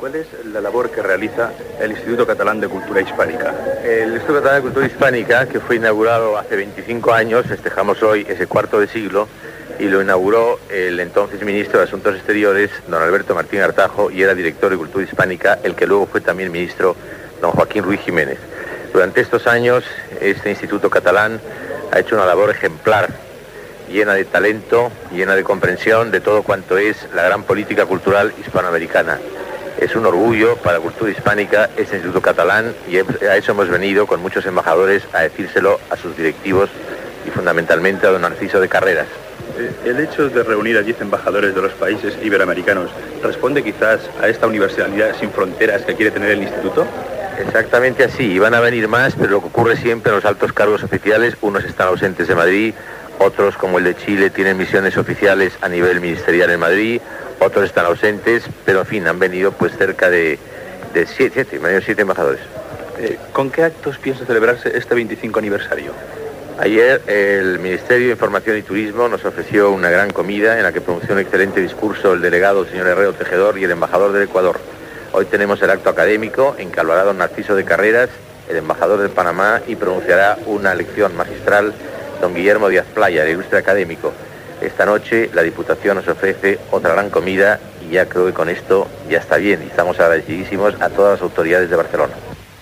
¿Cuál es la labor que realiza el Instituto Catalán de Cultura Hispánica? El Instituto Catalán de Cultura Hispánica, que fue inaugurado hace 25 años, festejamos hoy ese cuarto de siglo, y lo inauguró el entonces ministro de Asuntos Exteriores, don Alberto Martín Artajo, y era director de Cultura Hispánica, el que luego fue también ministro, don Joaquín Ruiz Jiménez. Durante estos años, este instituto catalán ha hecho una labor ejemplar, llena de talento, llena de comprensión de todo cuanto es la gran política cultural hispanoamericana. Es un orgullo para la cultura hispánica este instituto catalán, y a eso hemos venido con muchos embajadores a decírselo a sus directivos y fundamentalmente a don Narciso de Carreras. El hecho de reunir a 10 embajadores de los países iberoamericanos responde quizás a esta universalidad sin fronteras que quiere tener el instituto. Exactamente así, y van a venir más, pero lo que ocurre siempre en los altos cargos oficiales, unos están ausentes de Madrid, otros como el de Chile tienen misiones oficiales a nivel ministerial en Madrid, otros están ausentes, pero en fin, han venido pues cerca de 7 embajadores. ¿Con qué actos piensa celebrarse este 25 aniversario? Ayer el Ministerio de Información y Turismo nos ofreció una gran comida en la que pronunció un excelente discurso el delegado, el señor Herrero Tejedor, y el embajador del Ecuador. Hoy tenemos el acto académico en que hablará don Narciso de Carreras, el embajador de Panamá, y pronunciará una lección magistral don Guillermo Díaz Playa, el ilustre académico. Esta noche la Diputación nos ofrece otra gran comida y ya creo que con esto ya está bien, y estamos agradecidísimos a todas las autoridades de Barcelona.